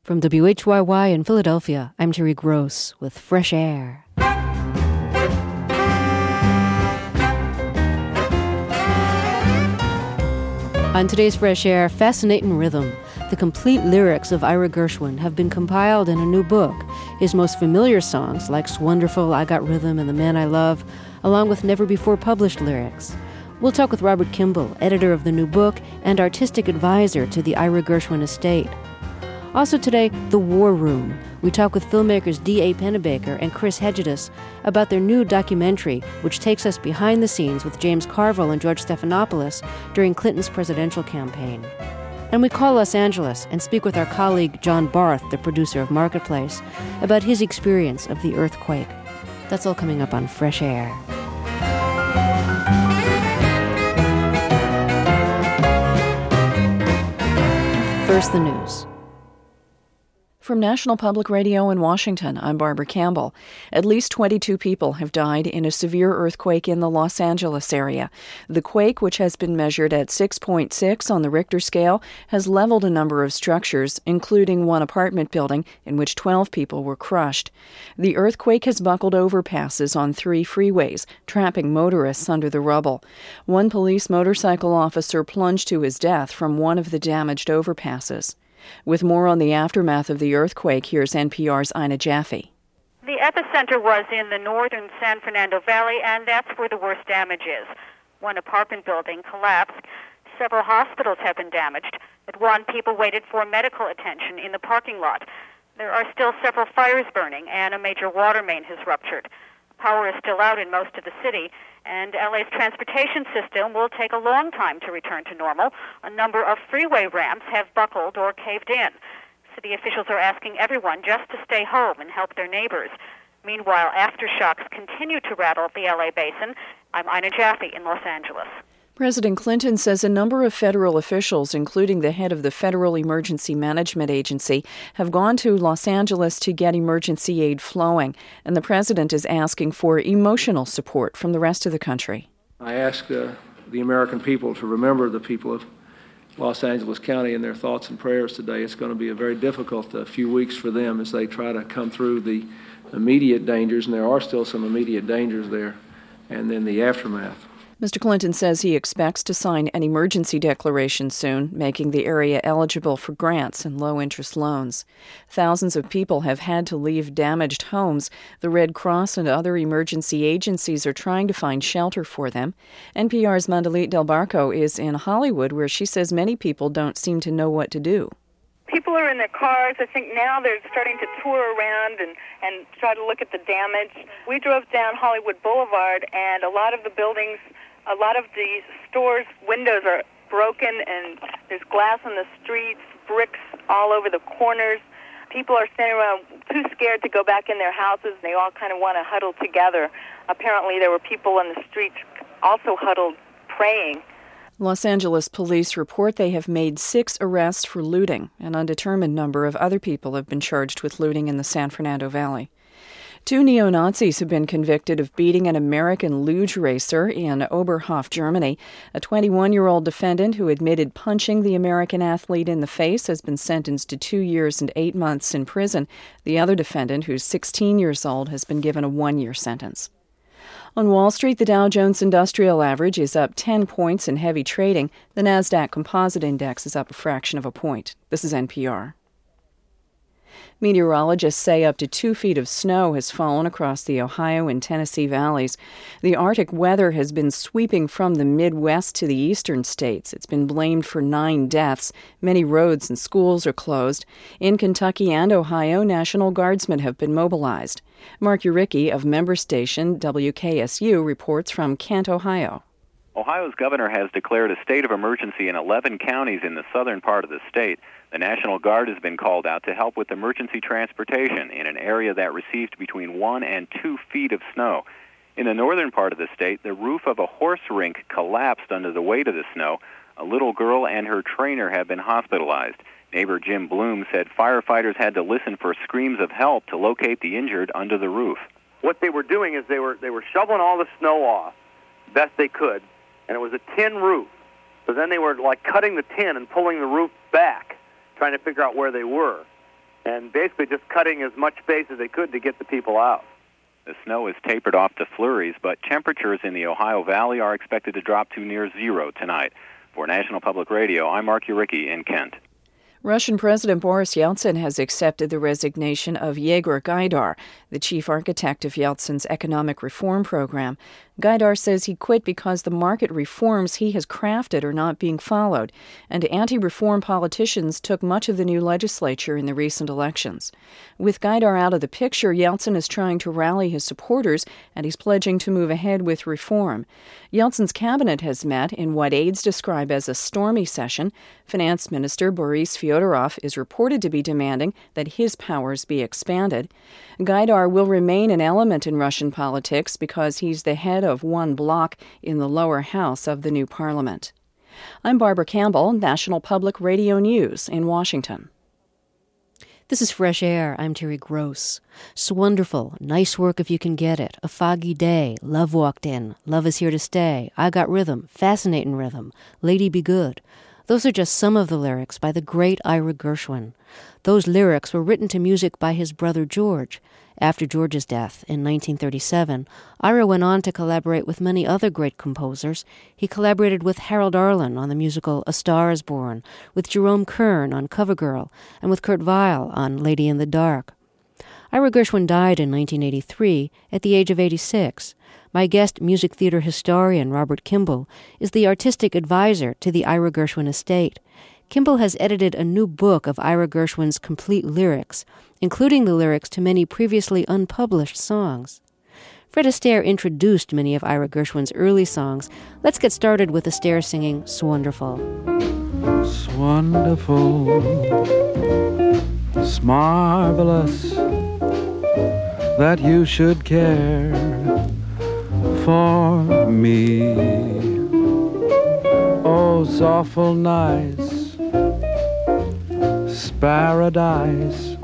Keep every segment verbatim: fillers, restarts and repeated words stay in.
From W H Y Y in Philadelphia, I'm Terry Gross with Fresh Air. On today's Fresh Air, Fascinating Rhythm. The complete lyrics of Ira Gershwin have been compiled in a new book. His most familiar songs, like Wonderful, I Got Rhythm, and The Man I Love, along with never-before-published lyrics. We'll talk with Robert Kimball, editor of the new book and artistic advisor to the Ira Gershwin estate. Also today, The War Room. We talk with filmmakers D A Pennebaker and Chris Hegedus about their new documentary, which takes us behind the scenes with James Carville and George Stephanopoulos during Clinton's presidential campaign. And we call Los Angeles and speak with our colleague John Barth, the producer of Marketplace, about his experience of the earthquake. That's all coming up on Fresh Air. First, the news. From National Public Radio in Washington, I'm Barbara Campbell. At least twenty-two people have died in a severe earthquake in the Los Angeles area. The quake, which has been measured at six point six on the Richter scale, has leveled a number of structures, including one apartment building in which twelve people were crushed. The earthquake has buckled overpasses on three freeways, trapping motorists under the rubble. One police motorcycle officer plunged to his death from one of the damaged overpasses. With more on the aftermath of the earthquake, here's N P R's Ina Jaffe. The epicenter was in the northern San Fernando Valley, and that's where the worst damage is. One apartment building collapsed. Several hospitals have been damaged. At one, people waited for medical attention in the parking lot. There are still several fires burning, and a major water main has ruptured. Power is still out in most of the city, and L A's transportation system will take a long time to return to normal. A number of freeway ramps have buckled or caved in. City officials are asking everyone just to stay home and help their neighbors. Meanwhile, aftershocks continue to rattle the L A basin. I'm Ina Jaffe in Los Angeles. President Clinton says a number of federal officials, including the head of the Federal Emergency Management Agency, have gone to Los Angeles to get emergency aid flowing, and the president is asking for emotional support from the rest of the country. I ask uh, the American people to remember the people of Los Angeles County in their thoughts and prayers today. It's going to be a very difficult uh, few weeks for them as they try to come through the immediate dangers, and there are still some immediate dangers there, and then the aftermath. Mister Clinton says he expects to sign an emergency declaration soon, making the area eligible for grants and low-interest loans. Thousands of people have had to leave damaged homes. The Red Cross and other emergency agencies are trying to find shelter for them. N P R's Mandalit Del Barco is in Hollywood, where she says many people don't seem to know what to do. People are in their cars. I think now they're starting to tour around and, and try to look at the damage. We drove down Hollywood Boulevard, and a lot of the buildings, a lot of the stores' windows are broken, and there's glass on the streets, bricks all over the corners. People are standing around too scared to go back in their houses. They all kind of want to huddle together. Apparently there were people on the streets also huddled praying. Los Angeles police report they have made six arrests for looting. An undetermined number of other people have been charged with looting in the San Fernando Valley. Two neo-Nazis have been convicted of beating an American luge racer in Oberhof, Germany. A twenty-one-year-old defendant who admitted punching the American athlete in the face has been sentenced to two years and eight months in prison. The other defendant, who's sixteen years old, has been given a one-year sentence. On Wall Street, the Dow Jones Industrial Average is up ten points in heavy trading. The Nasdaq Composite Index is up a fraction of a point. This is N P R. Meteorologists say up to two feet of snow has fallen across the Ohio and Tennessee valleys. The Arctic weather has been sweeping from the Midwest to the eastern states. It's been blamed for nine deaths. Many roads and schools are closed. In Kentucky and Ohio, National Guardsmen have been mobilized. Mark Uricki of member station W K S U reports from Kent, Ohio. Ohio's governor has declared a state of emergency in eleven counties in the southern part of the state. The National Guard has been called out to help with emergency transportation in an area that received between one and two feet of snow. In the northern part of the state, the roof of a horse rink collapsed under the weight of the snow. A little girl and her trainer have been hospitalized. Neighbor Jim Bloom said firefighters had to listen for screams of help to locate the injured under the roof. What they were doing is they were they were shoveling all the snow off best they could, and it was a tin roof. So then they were like cutting the tin and pulling the roof back, trying to figure out where they were. and basically just cutting as much space as they could to get the people out. The snow is tapered off to flurries, but temperatures in the Ohio Valley are expected to drop to near zero tonight. For National Public Radio, I'm Mark Uricki in Kent. Russian President Boris Yeltsin has accepted the resignation of Yegor Gaidar, the chief architect of Yeltsin's economic reform program. Gaidar says he quit because the market reforms he has crafted are not being followed, and anti-reform politicians took much of the new legislature in the recent elections. With Gaidar out of the picture, Yeltsin is trying to rally his supporters, and he's pledging to move ahead with reform. Yeltsin's cabinet has met in what aides describe as a stormy session. Finance Minister Boris Fyodorov is reported to be demanding that his powers be expanded. Gaidar will remain an element in Russian politics because he's the head of one bloc in the lower house of the new parliament. I'm Barbara Campbell, National Public Radio News in Washington. This is Fresh Air. I'm Terry Gross. Swonderful. Nice work if you can get it. A foggy day. Love walked in. Love is here to stay. I got rhythm. Fascinating rhythm. Lady be good. Those are just some of the lyrics by the great Ira Gershwin. Those lyrics were written to music by his brother George. After George's death in nineteen thirty-seven, Ira went on to collaborate with many other great composers. He collaborated with Harold Arlen on the musical A Star is Born, with Jerome Kern on CoverGirl, and with Kurt Weill on Lady in the Dark. Ira Gershwin died in nineteen eighty-three at the age of eighty-six. My guest, music theater historian Robert Kimball, is the artistic advisor to the Ira Gershwin estate. Kimball has edited a new book of Ira Gershwin's complete lyrics, including the lyrics to many previously unpublished songs. Fred Astaire introduced many of Ira Gershwin's early songs. Let's get started with Astaire singing Swonderful. Swonderful, smarvelous, that you should care for me. Oh, it's awful nice, paradise,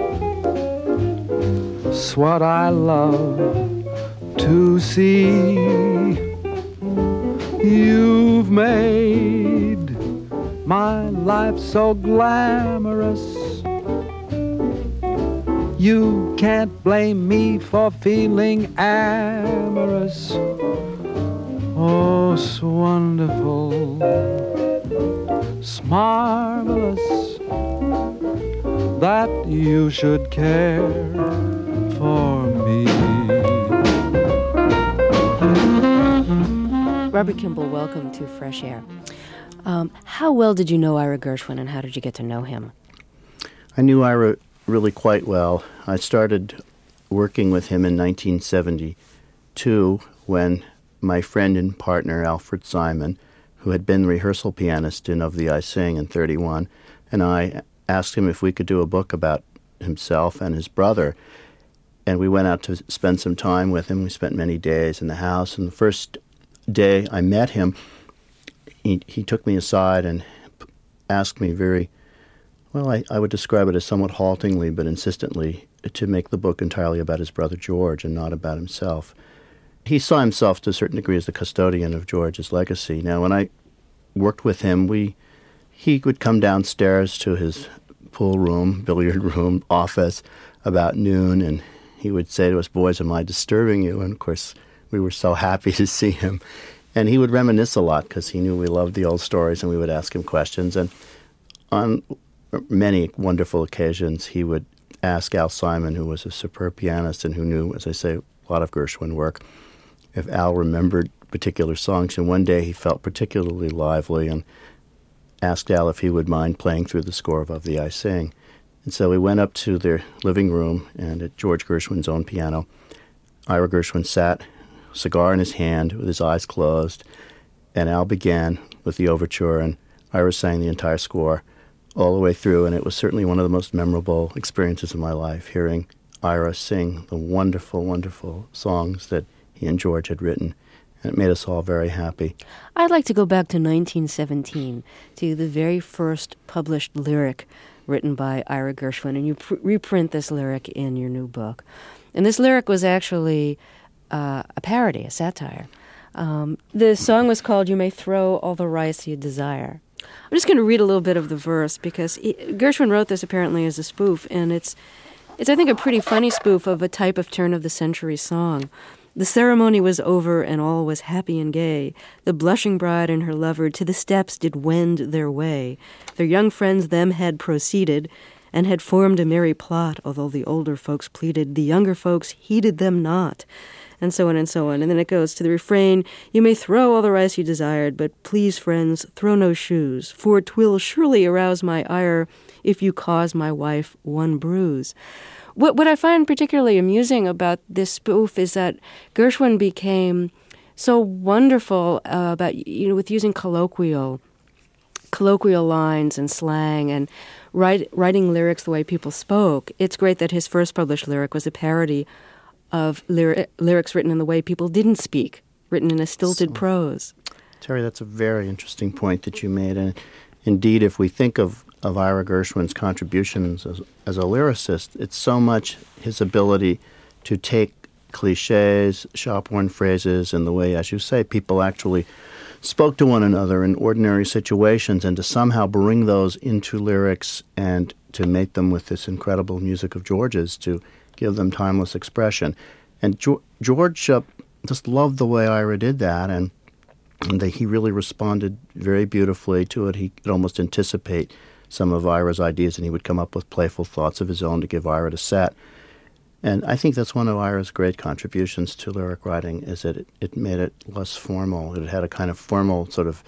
's what I love to see. You've made my life so glamorous, you can't blame me for feeling amorous. Oh, it's wonderful, it's marvelous, that you should care for me. Robert Kimball, welcome to Fresh Air. Um, how well did you know Ira Gershwin, and how did you get to know him? I knew Ira really quite well. I started working with him in nineteen seventy-two when my friend and partner Alfred Simon, who had been rehearsal pianist in Of Thee I Sing in thirty-one, and I asked him if we could do a book about himself and his brother. And we went out to spend some time with him. We spent many days in the house. And the first day I met him, he, he took me aside and asked me very, well, I, I would describe it as somewhat haltingly but insistently, to make the book entirely about his brother George and not about himself. He saw himself to a certain degree as the custodian of George's legacy. Now, when I worked with him, we he would come downstairs to his pool room, billiard room, office about noon, and he would say to us, "Boys, am I disturbing you?" And, of course, we were so happy to see him. And he would reminisce a lot because he knew we loved the old stories, and we would ask him questions. And on many wonderful occasions, he would ask Al Simon, who was a superb pianist and who knew, as I say, a lot of Gershwin work, if Al remembered particular songs. And one day he felt particularly lively and asked Al if he would mind playing through the score of Of Thee I Sing. And so we went up to their living room, and at George Gershwin's own piano, Ira Gershwin sat, cigar in his hand, with his eyes closed, and Al began with the overture, and Ira sang the entire score all the way through, and it was certainly one of the most memorable experiences of my life, hearing Ira sing the wonderful, wonderful songs that he and George had written. And it made us all very happy. I'd like to go back to nineteen seventeen, to the very first published lyric written by Ira Gershwin, and you pr- reprint this lyric in your new book. And this lyric was actually uh, a parody, a satire. Um, the song was called "You May Throw All the Rice You Desire." I'm just going to read a little bit of the verse because he, Gershwin wrote this apparently as a spoof, and it's, it's I think, a pretty funny spoof of a type of turn-of-the-century song. The ceremony was over, and all was happy and gay. The blushing bride and her lover to the steps did wend their way. Their young friends them had proceeded, and had formed a merry plot, although the older folks pleaded, the younger folks heeded them not. And so on and so on. And then it goes to the refrain, you may throw all the rice you desired, but please, friends, throw no shoes, for 'twill surely arouse my ire if you cause my wife one bruise. What, what I find particularly amusing about this spoof is that Gershwin became so wonderful uh, about, you know, with using colloquial, colloquial lines and slang and write, writing lyrics the way people spoke. It's great that his first published lyric was a parody of lyri- lyrics written in the way people didn't speak, written in a stilted so, prose. Terry, that's a very interesting point that you made. And indeed, if we think of, of Ira Gershwin's contributions as, as a lyricist, it's so much his ability to take cliches, shop-worn phrases, and the way, as you say, people actually spoke to one another in ordinary situations, and to somehow bring those into lyrics and to make them with this incredible music of George's, to give them timeless expression. And jo- George uh, just loved the way Ira did that, and, and that he really responded very beautifully to it. He could almost anticipate some of Ira's ideas, and he would come up with playful thoughts of his own to give Ira to set. And I think that's one of Ira's great contributions to lyric writing, is that it, it made it less formal. It had a kind of formal sort of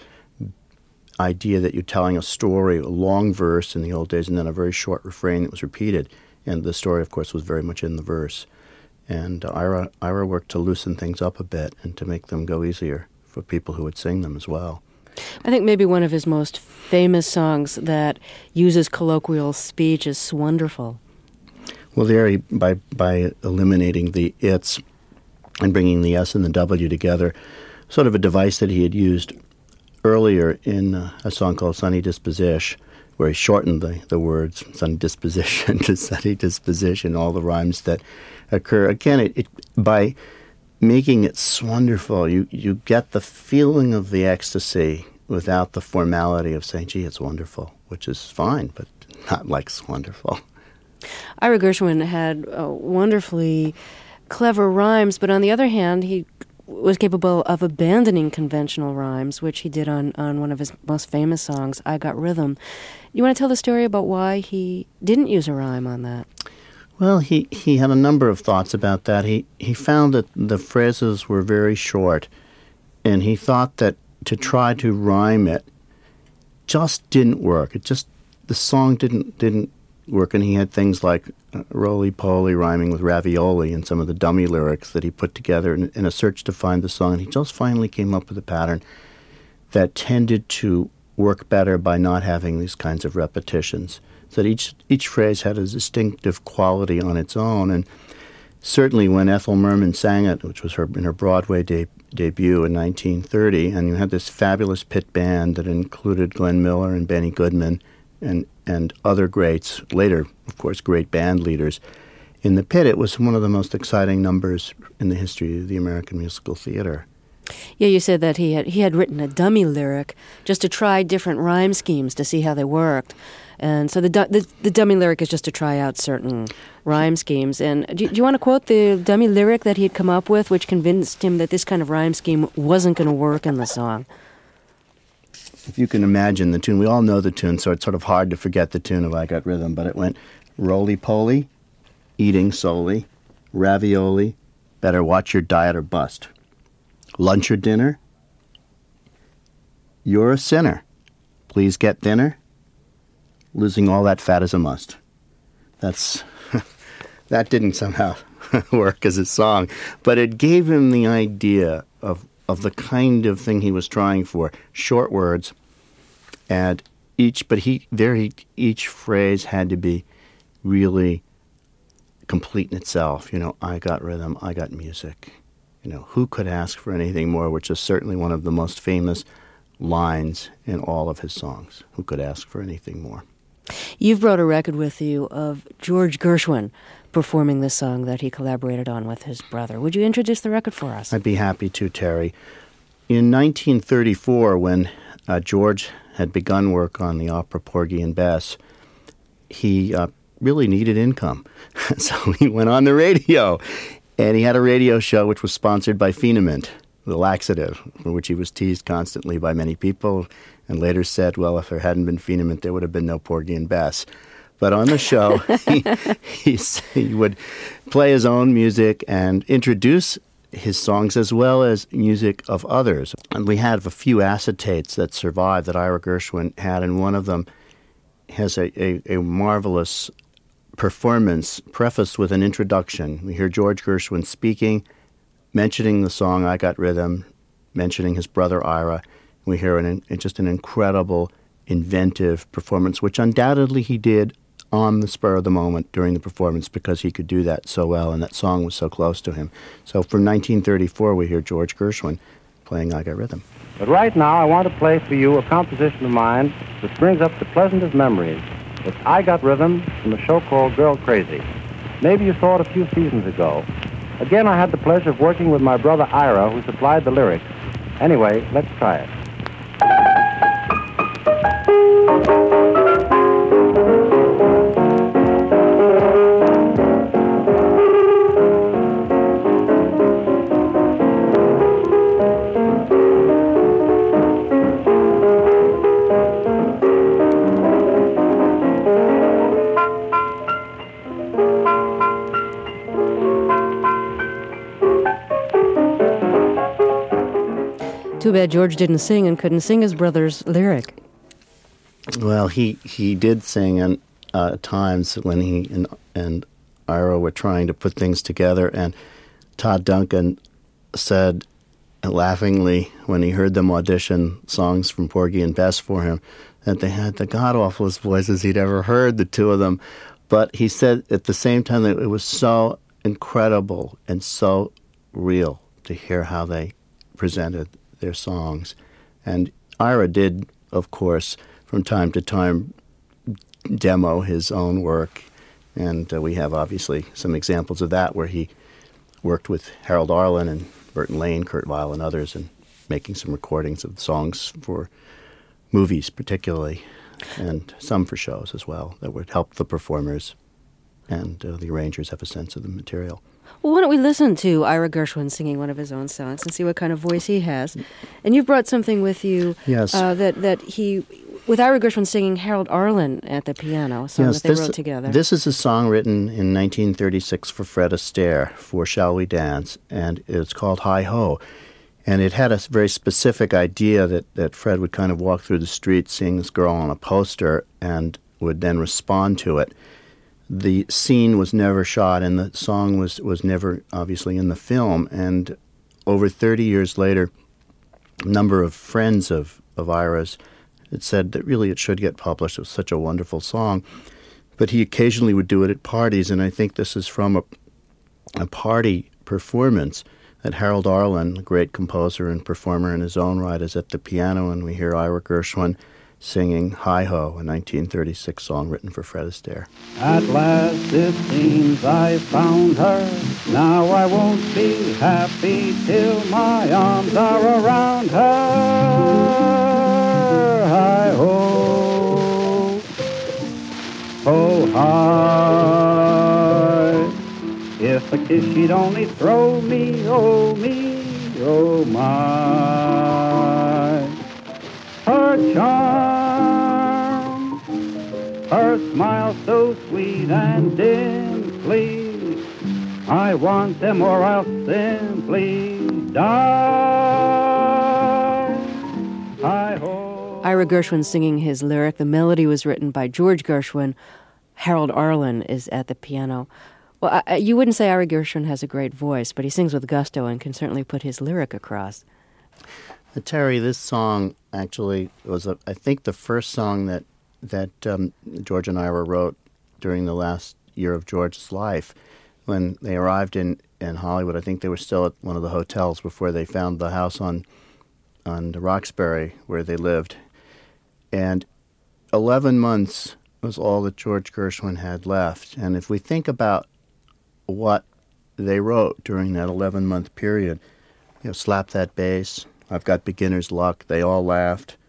idea that you're telling a story, a long verse in the old days, and then a very short refrain that was repeated. And the story, of course, was very much in the verse. And uh, Ira, Ira worked to loosen things up a bit and to make them go easier for people who would sing them as well. I think maybe one of his most famous songs that uses colloquial speech is "Swonderful." Well, there, he, by, by eliminating the its and bringing the S and the W together, sort of a device that he had used earlier in uh, a song called Sunny Disposition, where he shortened the, the words sunny disposition to sunny disposition, all the rhymes that occur. Again, it, it by making it swonderful, you, you get the feeling of the ecstasy without the formality of saying, gee, it's wonderful, which is fine, but not like swonderful. Ira Gershwin had uh, wonderfully clever rhymes, but on the other hand, he was capable of abandoning conventional rhymes, which he did on, on one of his most famous songs, I Got Rhythm. You want to tell the story about why he didn't use a rhyme on that? Well, he, he had a number of thoughts about that. He he found that the phrases were very short, and he thought that to try to rhyme it just didn't work. It just, the song didn't didn't work, and he had things like uh, roly-poly rhyming with ravioli and some of the dummy lyrics that he put together in, in a search to find the song. And he just finally came up with a pattern that tended to work better by not having these kinds of repetitions. So that each each phrase had a distinctive quality on its own. And certainly when Ethel Merman sang it, which was her in her Broadway de- debut in nineteen thirty, and you had this fabulous pit band that included Glenn Miller and Benny Goodman and and other greats, later, of course, great band leaders. In the pit, it was one of the most exciting numbers in the history of the American musical theater. Yeah, you said that he had he had written a dummy lyric just to try different rhyme schemes to see how they worked. And so the the, the dummy lyric is just to try out certain rhyme schemes. And do, do you want to quote the dummy lyric that he had come up with, which convinced him that this kind of rhyme scheme wasn't going to work in the song? If you can imagine the tune, we all know the tune, so it's sort of hard to forget the tune of I Got Rhythm, but it went roly-poly, eating solely, ravioli, better watch your diet or bust. Lunch or dinner? You're a sinner. Please get thinner. Losing all that fat is a must. That's that didn't somehow work as a song, but it gave him the idea of of the kind of thing he was trying for. Short words, and each, but he there he each phrase had to be really complete in itself. You know, I got rhythm, I got music. You know, who could ask for anything more, which is certainly one of the most famous lines in all of his songs. Who could ask for anything more? You've brought a record with you of George Gershwin performing this song that he collaborated on with his brother. Would you introduce the record for us? I'd be happy to, Terry. In nineteen thirty-four, when uh, George had begun work on the opera Porgy and Bess, he uh, really needed income. So he went on the radio, and he had a radio show which was sponsored by Phenamint, the laxative, for which he was teased constantly by many people, and later said, well, if there hadn't been Phenamint, there would have been no Porgy and Bess. But on the show, he, he, he would play his own music and introduce his songs as well as music of others. And we have a few acetates that survived that Ira Gershwin had, and one of them has a, a, a marvelous performance prefaced with an introduction. We hear George Gershwin speaking, mentioning the song I Got Rhythm, mentioning his brother Ira. We hear an, just an incredible, inventive performance, which undoubtedly he did on the spur of the moment during the performance because he could do that so well and that song was so close to him. So from nineteen thirty-four, we hear George Gershwin playing I Got Rhythm. But right now, I want to play for you a composition of mine that brings up the pleasantest memories. It's I Got Rhythm from a show called Girl Crazy. Maybe you saw it a few seasons ago. Again, I had the pleasure of working with my brother Ira, who supplied the lyrics. Anyway, let's try it. Too bad George didn't sing and couldn't sing his brother's lyric. Well, he, he did sing and uh, times when he and, and Ira were trying to put things together, and Todd Duncan said laughingly when he heard them audition songs from Porgy and Bess for him that they had the god-awfulest voices he'd ever heard, the two of them. But he said at the same time that it was so incredible and so real to hear how they presented their songs. And Ira did, of course, from time to time demo his own work. And uh, we have obviously some examples of that where he worked with Harold Arlen and Burton Lane, Kurt Weill, and others, and making some recordings of songs for movies particularly, and some for shows as well that would help the performers and uh, the arrangers have a sense of the material. Well, why don't we listen to Ira Gershwin singing one of his own songs and see what kind of voice he has? And you've brought something with you. Yes. Uh, that, that he, with Ira Gershwin singing Harold Arlen at the piano, a song yes, that they this, wrote together. This is a song written in nineteen thirty-six for Fred Astaire, for Shall We Dance, and it's called Hi Ho. And it had a very specific idea that, that Fred would kind of walk through the street seeing this girl on a poster and would then respond to it. The scene was never shot, and the song was, was never, obviously, in the film. And over thirty years later, a number of friends of, of Ira's had said that really it should get published. It was such a wonderful song. But he occasionally would do it at parties, and I think this is from a, a party performance that Harold Arlen, a great composer and performer in his own right, is at the piano, and we hear Ira Gershwin singing Hi Ho, a nineteen thirty-six song written for Fred Astaire. At last it seems I found her. Now I won't be happy till my arms are around her. Hi ho, ho hi. If a kiss she'd only throw me, oh me, oh my. Her charm, her smile so sweet and dimply, I want them or I'll simply die. Hi-ho. Ira Gershwin singing his lyric. The melody was written by George Gershwin. Harold Arlen is at the piano. Well, I, you wouldn't say Ira Gershwin has a great voice, but he sings with gusto and can certainly put his lyric across. Uh, Terry, this song actually was, a, I think, the first song that that um, George and Ira wrote during the last year of George's life. When they arrived in, in Hollywood, I think they were still at one of the hotels before they found the house on on Roxbury where they lived. And eleven months was all that George Gershwin had left. And if we think about what they wrote during that eleven-month period, you know, Slap That Bass, I've Got Beginner's Luck, They All Laughed,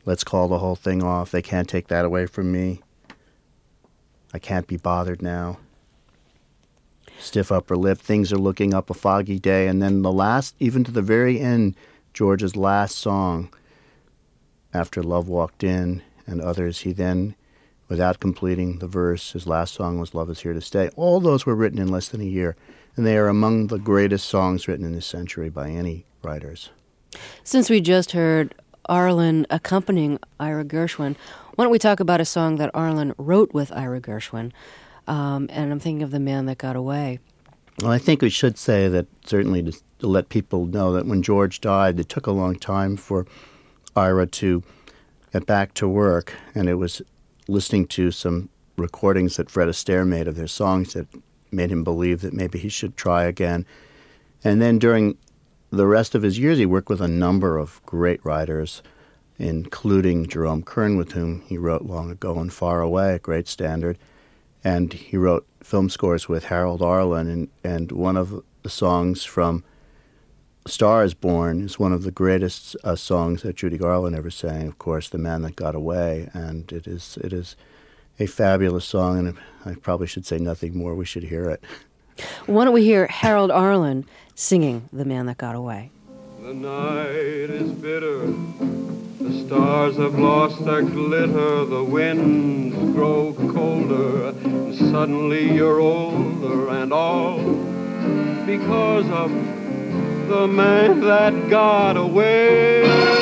Let's call the whole thing off. They can't take that away from me. I can't be bothered now. Stiff upper lip, things are looking up, a foggy day. And then the last, even to the very end, George's last song, After Love Walked In and Others, he then, without completing the verse, his last song was Love Is Here to Stay. All those were written in less than a year, and they are among the greatest songs written in this century by any writers. Since we just heard Arlen accompanying Ira Gershwin, why don't we talk about a song that Arlen wrote with Ira Gershwin? Um, and I'm thinking of The Man That Got Away. Well, I think we should say that, certainly to, to let people know that when George died, it took a long time for Ira to get back to work, and it was listening to some recordings that Fred Astaire made of their songs that made him believe that maybe he should try again. And then during the rest of his years, he worked with a number of great writers, including Jerome Kern, with whom he wrote Long Ago and Far Away, a great standard. And he wrote film scores with Harold Arlen, and, and one of the songs from A Star Is Born is one of the greatest uh, songs that Judy Garland ever sang, of course, The Man That Got Away. And it is it is a fabulous song, and I probably should say nothing more. We should hear it. Why don't we hear Harold Arlen singing The Man That Got Away? The night is bitter, the stars have lost their glitter, the winds grow colder, and suddenly you're older, and all because of the man that got away.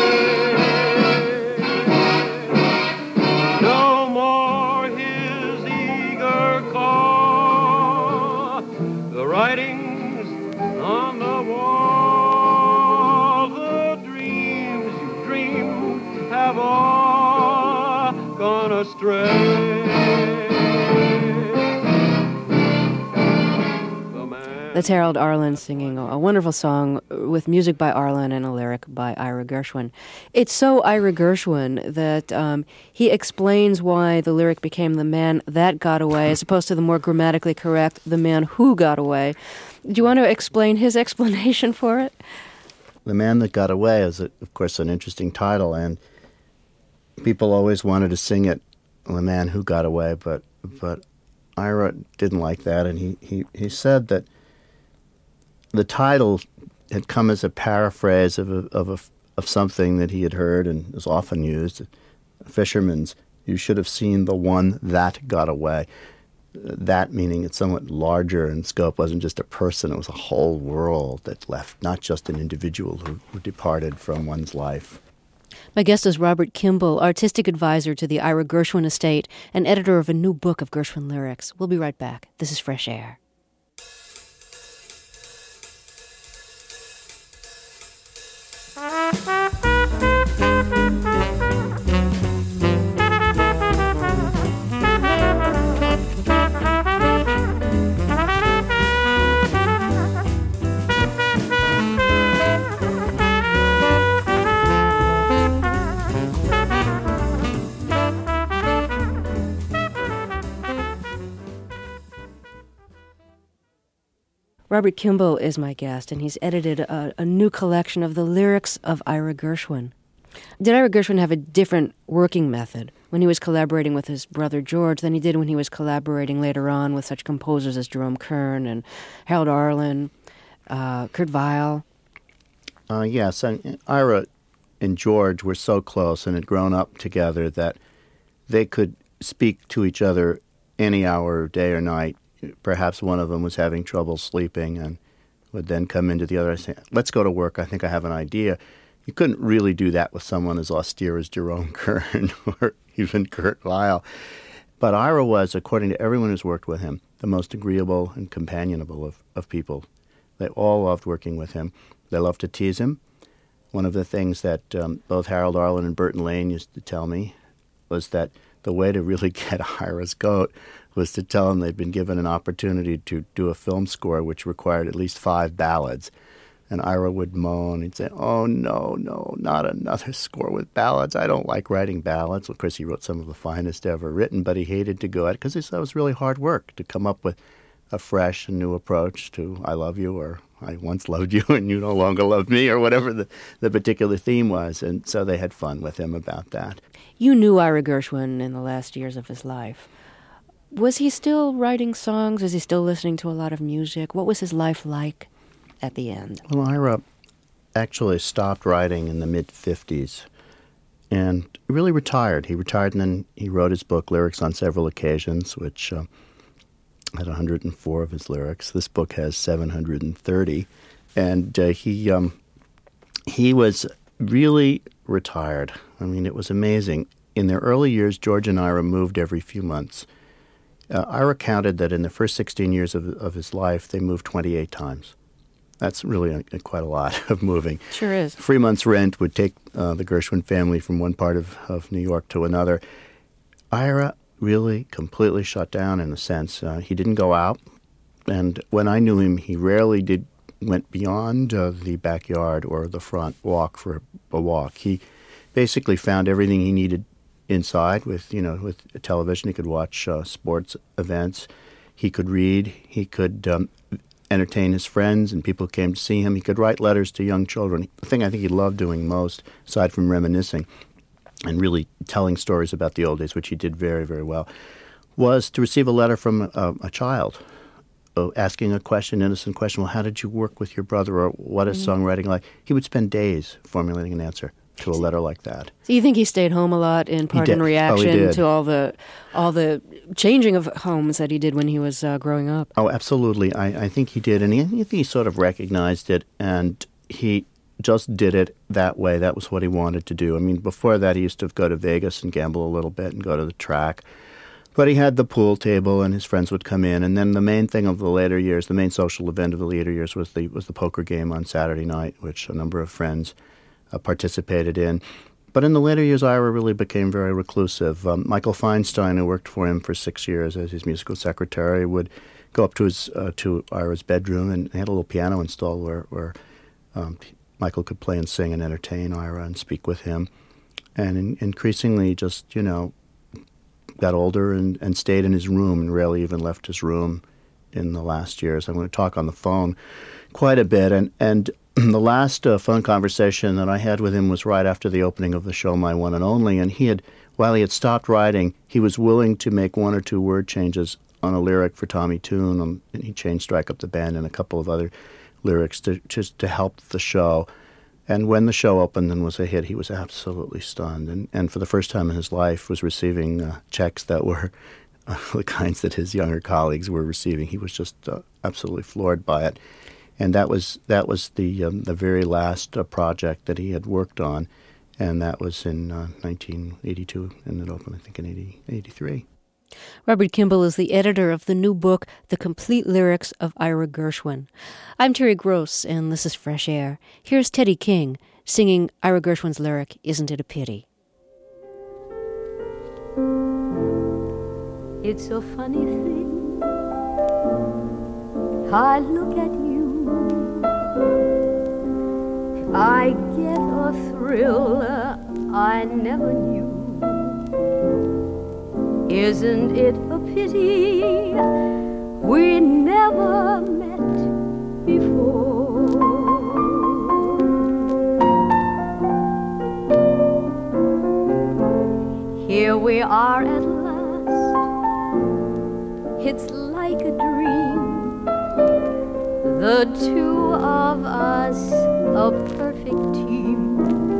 No more his eager call, the writings on the wall, the dreams you dreamed have all gone astray. That's Harold Arlen singing a wonderful song with music by Arlen and a lyric by Ira Gershwin. It's so Ira Gershwin that um, he explains why the lyric became The Man That Got Away as opposed to the more grammatically correct The Man Who Got Away. Do you want to explain his explanation for it? The Man That Got Away is, of course, an interesting title, and people always wanted to sing it, The Man Who Got Away, but but Ira didn't like that, and he, he, he said that the title had come as a paraphrase of a, of a, of something that he had heard and was often used. Fisherman's, you should have seen the one that got away. That meaning it's somewhat larger in scope, wasn't just a person, it was a whole world that left, not just an individual who, who departed from one's life. My guest is Robert Kimball, artistic advisor to the Ira Gershwin estate and editor of a new book of Gershwin lyrics. We'll be right back. This is Fresh Air. Robert Kimball is my guest, and he's edited a, a new collection of the lyrics of Ira Gershwin. Did Ira Gershwin have a different working method when he was collaborating with his brother George than he did when he was collaborating later on with such composers as Jerome Kern and Harold Arlen, uh, Kurt Weill? Uh, yes, and Ira and George were so close and had grown up together that they could speak to each other any hour, day or night. Perhaps one of them was having trouble sleeping and would then come into the other and say, let's go to work, I think I have an idea. You couldn't really do that with someone as austere as Jerome Kern or even Kurt Weill. But Ira was, according to everyone who's worked with him, the most agreeable and companionable of, of people. They all loved working with him. They loved to tease him. One of the things that um, both Harold Arlen and Burton Lane used to tell me was that the way to really get Ira's goat was to tell him they'd been given an opportunity to do a film score which required at least five ballads. And Ira would moan. He'd say, oh, no, no, not another score with ballads. I don't like writing ballads. Of course, he wrote some of the finest ever written, but he hated to go at it because he said it was really hard work to come up with a fresh and new approach to I Love You or I once loved you and you no longer love me, or whatever the, the particular theme was. And so they had fun with him about that. You knew Ira Gershwin in the last years of his life. Was he still writing songs? Was he still listening to a lot of music? What was his life like at the end? Well, Ira actually stopped writing in the mid-fifties and really retired. He retired and then he wrote his book, Lyrics on Several Occasions, which uh, had one hundred four of his lyrics. This book has seven hundred thirty. And uh, he um, he was really retired. I mean, it was amazing. In their early years, George and Ira moved every few months. Uh, Ira counted that in the first sixteen years of, of his life, they moved twenty-eight times. That's really a, a, quite a lot of moving. Sure is. Three months' rent would take uh, the Gershwin family from one part of, of New York to another. Ira really completely shut down in a sense. Uh, he didn't go out, and when I knew him, he rarely did went beyond uh, the backyard or the front walk for a walk. He basically found everything he needed inside with, you know, with television. He could watch uh, sports events. He could read. He could um, entertain his friends and people who came to see him. He could write letters to young children. The thing I think he loved doing most, aside from reminiscing and really telling stories about the old days, which he did very, very well, was to receive a letter from a, a child uh, asking a question, innocent question. Well, how did you work with your brother, or what is Mm-hmm. songwriting like? He would spend days formulating an answer to a letter like that. So you think he stayed home a lot in part in did. Oh, he reaction did. to all the all the changing of homes that he did when he was uh, growing up? Oh, absolutely. I, I think he did. And he, I think he sort of recognized it, and he just did it that way. That was what he wanted to do. I mean, before that, he used to go to Vegas and gamble a little bit and go to the track. But he had the pool table, and his friends would come in. And then the main thing of the later years, the main social event of the later years was the was the poker game on Saturday night, which a number of friends uh, participated in. But in the later years, Ira really became very reclusive. Um, Michael Feinstein, who worked for him for six years as his musical secretary, would go up to his uh, to Ira's bedroom, and he had a little piano installed where, where um, Michael could play and sing and entertain Ira and speak with him. And in, increasingly just, you know, got older and, and stayed in his room and rarely even left his room in the last years. I'm going to talk on the phone quite a bit. And, and the last uh, phone conversation that I had with him was right after the opening of the show, My One and Only. And he had, while he had stopped writing, he was willing to make one or two word changes on a lyric for Tommy Tune. Um, and he changed Strike Up the Band and a couple of other lyrics to just to help the show. And when the show opened and was a hit, he was absolutely stunned. And, and for the first time in his life was receiving uh, checks that were uh, the kinds that his younger colleagues were receiving. He was just uh, absolutely floored by it. And that was that was the um, the very last uh, project that he had worked on. And that was in uh, nineteen eighty-two, and it opened, I think, in eighty, eighty-three. Robert Kimball is the editor of the new book, The Complete Lyrics of Ira Gershwin. I'm Terry Gross, and this is Fresh Air. Here's Teddy King singing Ira Gershwin's lyric, Isn't It a Pity? It's a funny thing, I look at you, I get a thrill I never knew. Isn't it a pity we never met before? Here we are at last, it's like a dream, the two of us, a perfect team.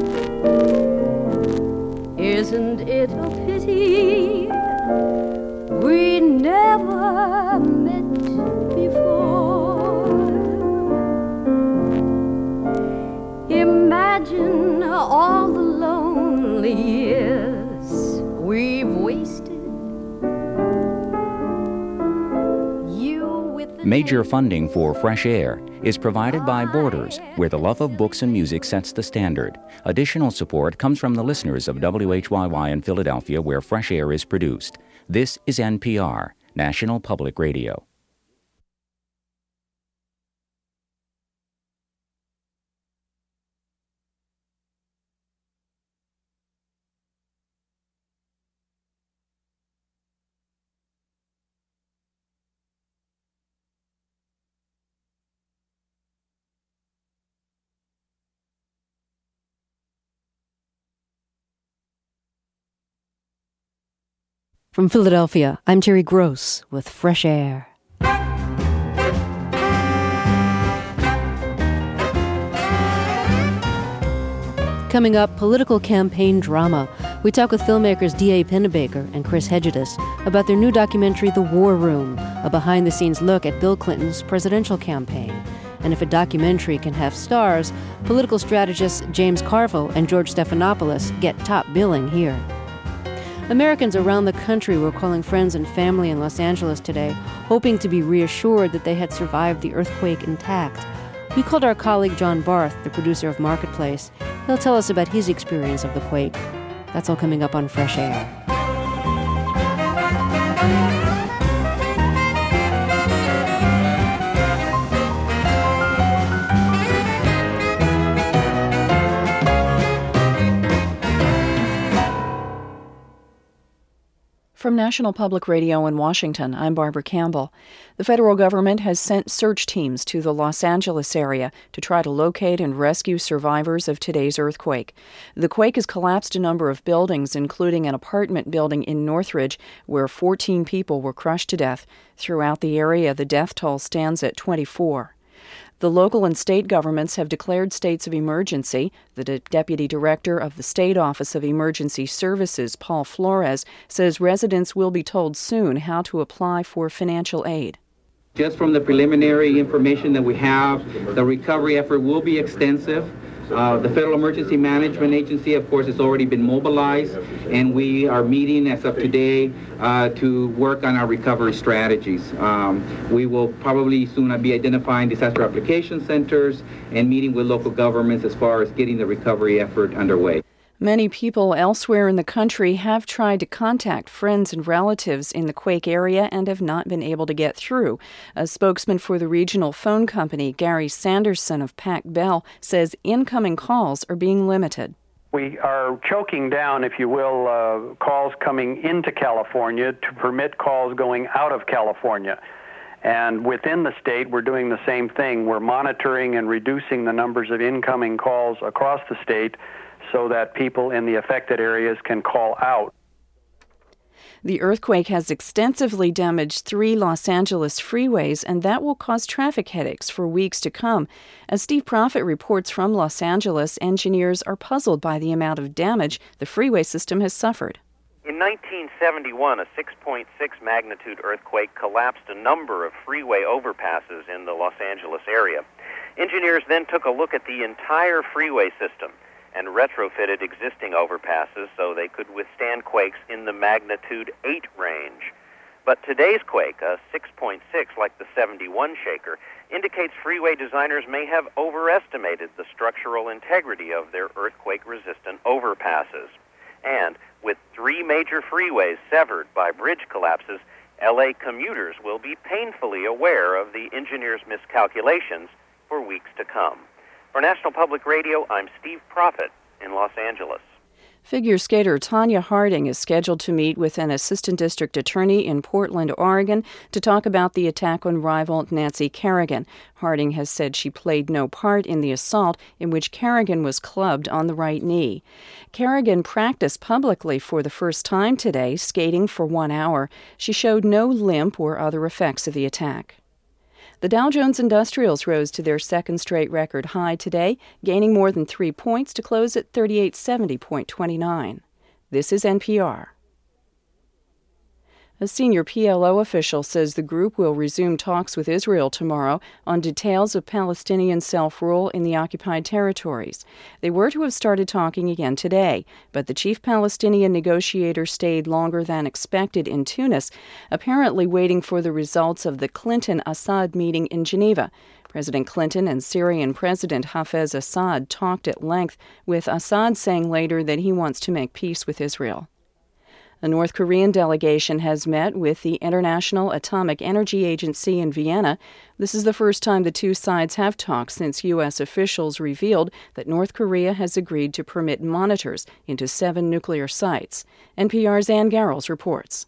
Isn't it a pity we never met before? Imagine all the lonely years we've wasted. You with the Major funding for Fresh Air is provided by Borders, where the love of books and music sets the standard. Additional support comes from the listeners of W H Y Y in Philadelphia, where Fresh Air is produced. This is N P R, National Public Radio. From Philadelphia, I'm Terry Gross with Fresh Air. Coming up, political campaign drama. We talk with filmmakers D A Pennebaker and Chris Hedges about their new documentary, The War Room, a behind-the-scenes look at Bill Clinton's presidential campaign. And if a documentary can have stars, political strategists James Carville and George Stephanopoulos get top billing here. Americans around the country were calling friends and family in Los Angeles today, hoping to be reassured that they had survived the earthquake intact. We called our colleague John Barth, the producer of Marketplace. He'll tell us about his experience of the quake. That's all coming up on Fresh Air. From National Public Radio in Washington, I'm Barbara Campbell. The federal government has sent search teams to the Los Angeles area to try to locate and rescue survivors of today's earthquake. The quake has collapsed a number of buildings, including an apartment building in Northridge, where fourteen people were crushed to death. Throughout the area, the death toll stands at twenty-four. The local and state governments have declared states of emergency. The de- Deputy Director of the State Office of Emergency Services, Paul Flores, says residents will be told soon how to apply for financial aid. Just from the preliminary information that we have, the recovery effort will be extensive. Uh, the Federal Emergency Management Agency, of course, has already been mobilized, and we are meeting as of today uh, to work on our recovery strategies. Um, we will probably soon be identifying disaster application centers and meeting with local governments as far as getting the recovery effort underway. Many people elsewhere in the country have tried to contact friends and relatives in the quake area and have not been able to get through. A spokesman for the regional phone company, Gary Sanderson of Pac Bell, says incoming calls are being limited. We are choking down, if you will, uh, calls coming into California to permit calls going out of California. And within the state, we're doing the same thing. We're monitoring and reducing the numbers of incoming calls across the state so that people in the affected areas can call out. The earthquake has extensively damaged three Los Angeles freeways, and that will cause traffic headaches for weeks to come. As Steve Prophet reports from Los Angeles, engineers are puzzled by the amount of damage the freeway system has suffered. In nineteen seventy-one, a six point six magnitude earthquake collapsed a number of freeway overpasses in the Los Angeles area. Engineers then took a look at the entire freeway system and retrofitted existing overpasses so they could withstand quakes in the magnitude eight range. But today's quake, a six point six like the seventy-one shaker, indicates freeway designers may have overestimated the structural integrity of their earthquake-resistant overpasses. And with three major freeways severed by bridge collapses, L A commuters will be painfully aware of the engineers' miscalculations for weeks to come. For National Public Radio, I'm Steve Prophet in Los Angeles. Figure skater Tanya Harding is scheduled to meet with an assistant district attorney in Portland, Oregon, to talk about the attack on rival Nancy Kerrigan. Harding has said she played no part in the assault in which Kerrigan was clubbed on the right knee. Kerrigan practiced publicly for the first time today, skating for one hour. She showed no limp or other effects of the attack. The Dow Jones Industrials rose to their second straight record high today, gaining more than three points to close at thirty-eight seventy point two nine. This is N P R. A senior P L O official says the group will resume talks with Israel tomorrow on details of Palestinian self-rule in the occupied territories. They were to have started talking again today, but the chief Palestinian negotiator stayed longer than expected in Tunis, apparently waiting for the results of the Clinton-Assad meeting in Geneva. President Clinton and Syrian President Hafez Assad talked at length, with Assad saying later that he wants to make peace with Israel. A North Korean delegation has met with the International Atomic Energy Agency in Vienna. This is the first time the two sides have talked since U S officials revealed that North Korea has agreed to permit monitors into seven nuclear sites. N P R's Ann Garrels reports.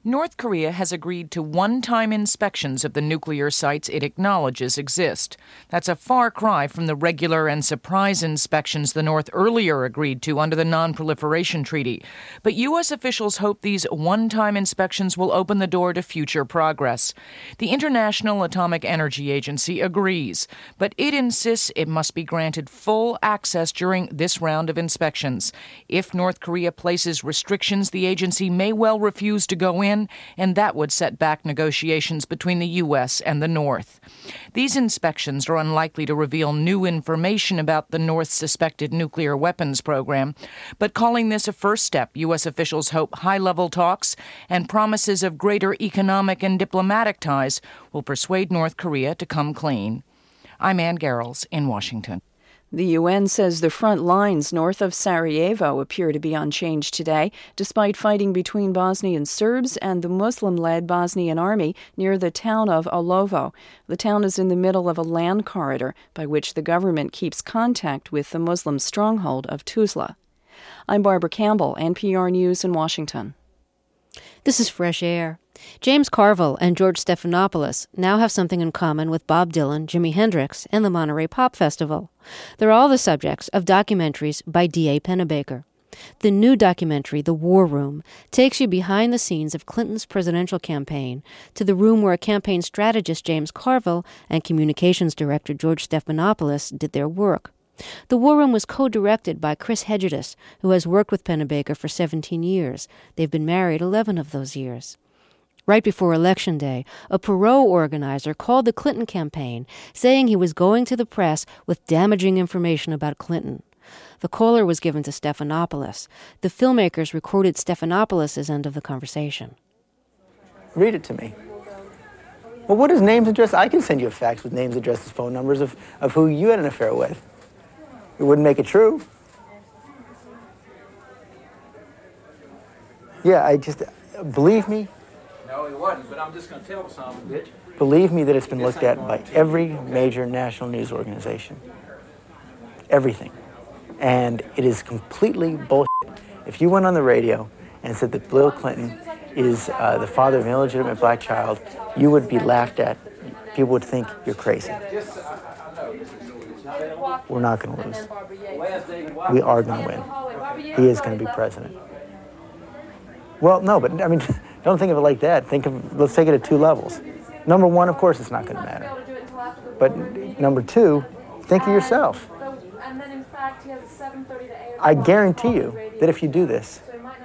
North Korea has agreed to one-time inspections of the nuclear sites it acknowledges exist. That's a far cry from the regular and surprise inspections the North earlier agreed to under the Non-Proliferation Treaty. But U S officials hope these one-time inspections will open the door to future progress. The International Atomic Energy Agency agrees, but it insists it must be granted full access during this round of inspections. If North Korea places restrictions, the agency may well refuse to go in, and that would set back negotiations between the U S and the North. These inspections are unlikely to reveal new information about the North's suspected nuclear weapons program, but calling this a first step, U S officials hope high-level talks and promises of greater economic and diplomatic ties will persuade North Korea to come clean. I'm Ann Garrels in Washington. The U N says the front lines north of Sarajevo appear to be unchanged today, despite fighting between Bosnian Serbs and the Muslim-led Bosnian army near the town of Olovo. The town is in the middle of a land corridor by which the government keeps contact with the Muslim stronghold of Tuzla. I'm Barbara Campbell, N P R News in Washington. This is Fresh Air. James Carville and George Stephanopoulos now have something in common with Bob Dylan, Jimi Hendrix, and the Monterey Pop Festival. They're all the subjects of documentaries by D A Pennebaker. The new documentary, The War Room, takes you behind the scenes of Clinton's presidential campaign to the room where campaign strategist James Carville and communications director George Stephanopoulos did their work. The War Room was co-directed by Chris Hegedus, who has worked with Pennebaker for seventeen years. They've been married eleven of those years. Right before Election Day, a Perot organizer called the Clinton campaign, saying he was going to the press with damaging information about Clinton. The caller was given to Stephanopoulos. The filmmakers recorded Stephanopoulos' end of the conversation. Read it to me. Well, what is names, address? I can send you a fax with names, addresses, phone numbers of, of who you had an affair with. It wouldn't make it true. Yeah, I just, believe me. No, it wasn't, but I'm just going to tell some, bitch. Believe me that it's been looked at by every major national news organization. Everything. And it is completely bullshit. If you went on the radio and said that Bill Clinton is uh, the father of an illegitimate black child, you would be laughed at. People would think you're crazy. We're not going to lose. We are going to win. He is going to be president. Well, no, but I mean, don't think of it like that. Think of, let's take it at two levels. Number one, of course, it's not going to matter. But number two, think of yourself. I guarantee you that if you do this,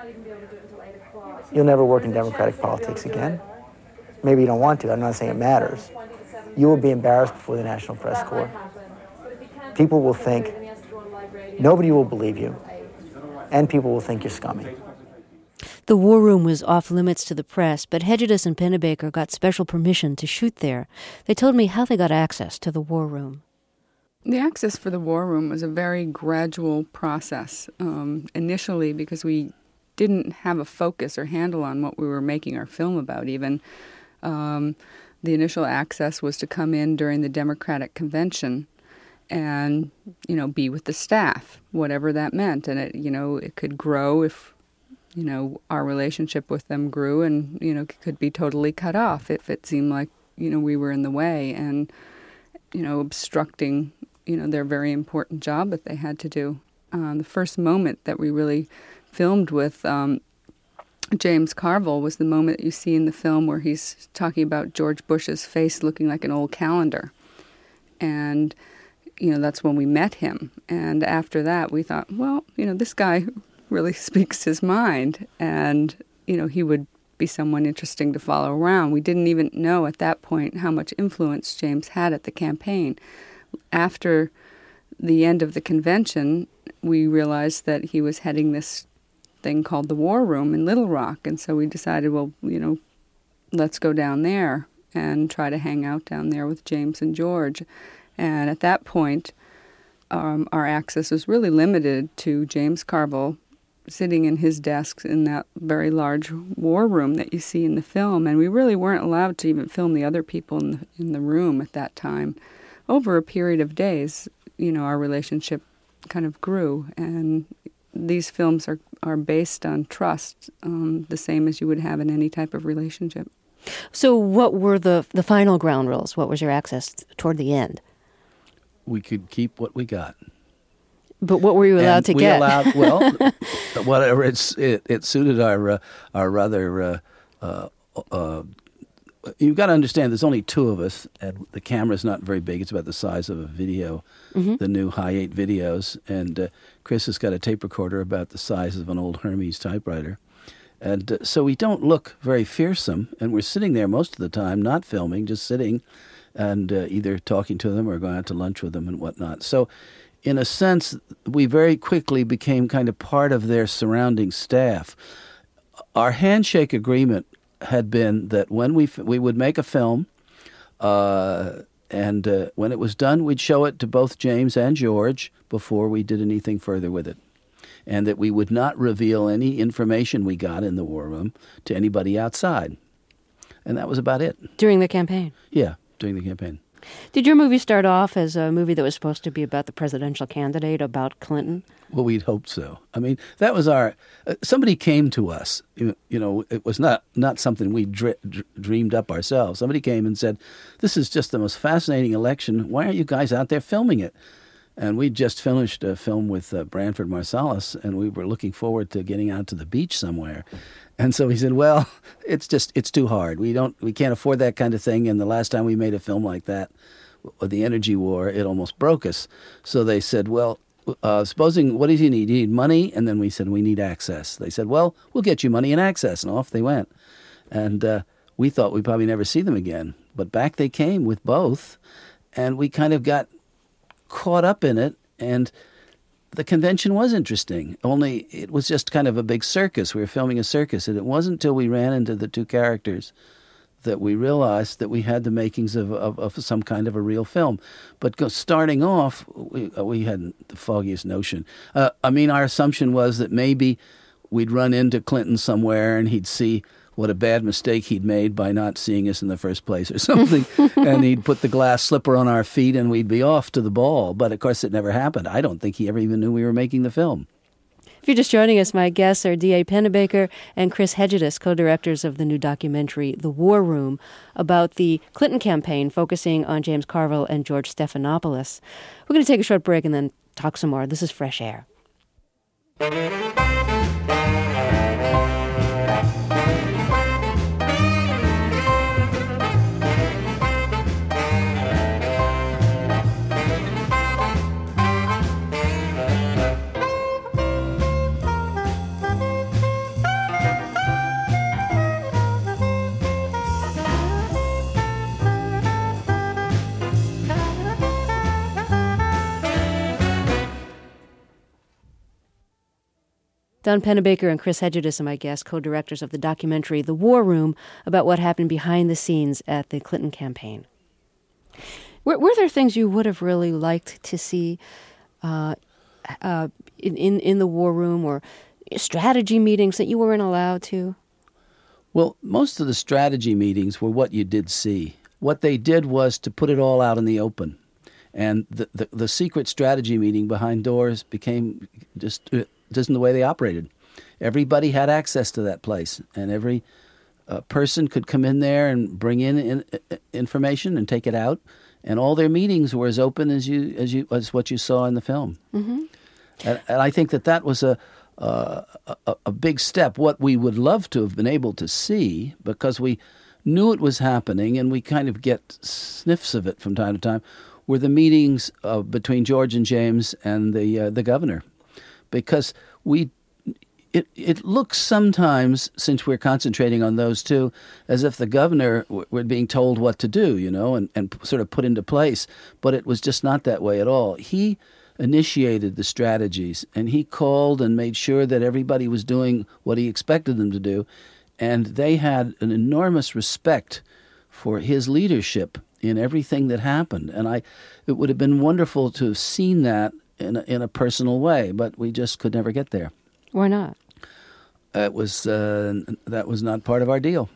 you'll never work in Democratic politics again. Maybe you don't want to. I'm not saying it matters. You will be embarrassed before the National Press Corps. People will think, nobody will believe you, and people will think you're scummy. The War Room was off limits to the press, but Hegedus and Pennebaker got special permission to shoot there. They told me how they got access to the War Room. The access for the War Room was a very gradual process. Um, initially, because we didn't have a focus or handle on what we were making our film about even, um, the initial access was to come in during the Democratic Convention and, you know, be with the staff, whatever that meant. And, it, you know, it could grow if, you know, our relationship with them grew, and, you know, could be totally cut off if it seemed like, you know, we were in the way and, you know, obstructing, you know, their very important job that they had to do. Um, the first moment that we really filmed with um, James Carville was the moment that you see in the film where he's talking about George Bush's face looking like an old calendar. And, you know, that's when we met him. And after that, we thought, well, you know, this guy really speaks his mind, and, you know, he would be someone interesting to follow around. We didn't even know at that point how much influence James had at the campaign. After the end of the convention, we realized that he was heading this thing called the War Room in Little Rock, and so we decided, well, you know, let's go down there and try to hang out down there with James and George. And at that point, um, our access was really limited to James Carville sitting in his desk in that very large war room that you see in the film, and we really weren't allowed to even film the other people in the, in the room at that time. Over a period of days, you know, our relationship kind of grew, and these films are, are based on trust, um, the same as you would have in any type of relationship. So what were the the final ground rules? What was your access toward the end? We could keep what we got. But what were you allowed and to we get? Allowed, well, whatever it's, it, it suited our uh, our rather. Uh, uh, uh, you've got to understand, there's only two of us, and the camera's not very big. It's about the size of a video, mm-hmm. the new Hi eight videos, and uh, Chris has got a tape recorder about the size of an old Hermes typewriter. And uh, so we don't look very fearsome, and we're sitting there most of the time, not filming, just sitting and uh, either talking to them or going out to lunch with them and whatnot. So in a sense, we very quickly became kind of part of their surrounding staff. Our handshake agreement had been that when we we would make a film, uh, and uh, when it was done, we'd show it to both James and George before we did anything further with it, and that we would not reveal any information we got in the war room to anybody outside. And that was about it. During the campaign? Yeah, during the campaign. Did your movie start off as a movie that was supposed to be about the presidential candidate, about Clinton? Well, we'd hoped so. I mean, that was our... Uh, somebody came to us. You, you know, it was not, not something we dr- dr- dreamed up ourselves. Somebody came and said, this is just the most fascinating election. Why aren't you guys out there filming it? And we just finished a film with uh, Branford Marsalis, and we were looking forward to getting out to the beach somewhere. And so he said, well, it's just, it's too hard. We don't, we can't afford that kind of thing. And the last time we made a film like that, the energy war, it almost broke us. So they said, well, uh, supposing, what do you need? You need money? And then we said, we need access. They said, well, we'll get you money and access. And off they went. And uh, we thought we'd probably never see them again. But back they came with both. And we kind of got caught up in it. And the convention was interesting, only it was just kind of a big circus. We were filming a circus, and it wasn't until we ran into the two characters that we realized that we had the makings of, of, of some kind of a real film. But go, starting off, we, we hadn't the foggiest notion. Uh, I mean, our assumption was that maybe we'd run into Clinton somewhere and he'd see what a bad mistake he'd made by not seeing us in the first place or something, and he'd put the glass slipper on our feet and we'd be off to the ball. But, of course, it never happened. I don't think he ever even knew we were making the film. If you're just joining us, my guests are D A Pennebaker and Chris Hegedus, co-directors of the new documentary The War Room, about the Clinton campaign, focusing on James Carville and George Stephanopoulos. We're going to take a short break and then talk some more. This is Fresh Air. Don Pennebaker and Chris Hegedus are my guests, co-directors of the documentary The War Room, about what happened behind the scenes at the Clinton campaign. Were, were there things you would have really liked to see uh, uh, in, in, in the War Room, or strategy meetings that you weren't allowed to? Well, most of the strategy meetings were what you did see. What they did was to put it all out in the open. And the, the, the secret strategy meeting behind doors became just... just in the way they operated. Everybody had access to that place, and every uh, person could come in there and bring in, in uh, information and take it out. And all their meetings were as open as you as you as what you saw in the film. Mm-hmm. And, and I think that that was a, uh, a a big step. What we would love to have been able to see, because we knew it was happening, and we kind of get sniffs of it from time to time, were the meetings uh, between George and James and the uh, the governor. Because we, it it looks sometimes, since we're concentrating on those two, as if the governor w- were being told what to do, you know, and, and sort of put into place. But it was just not that way at all. He initiated the strategies, and he called and made sure that everybody was doing what he expected them to do. And they had an enormous respect for his leadership in everything that happened. And I, it would have been wonderful to have seen that in a, in a personal way, but we just could never get there. Why not? It was uh, that was not part of our deal.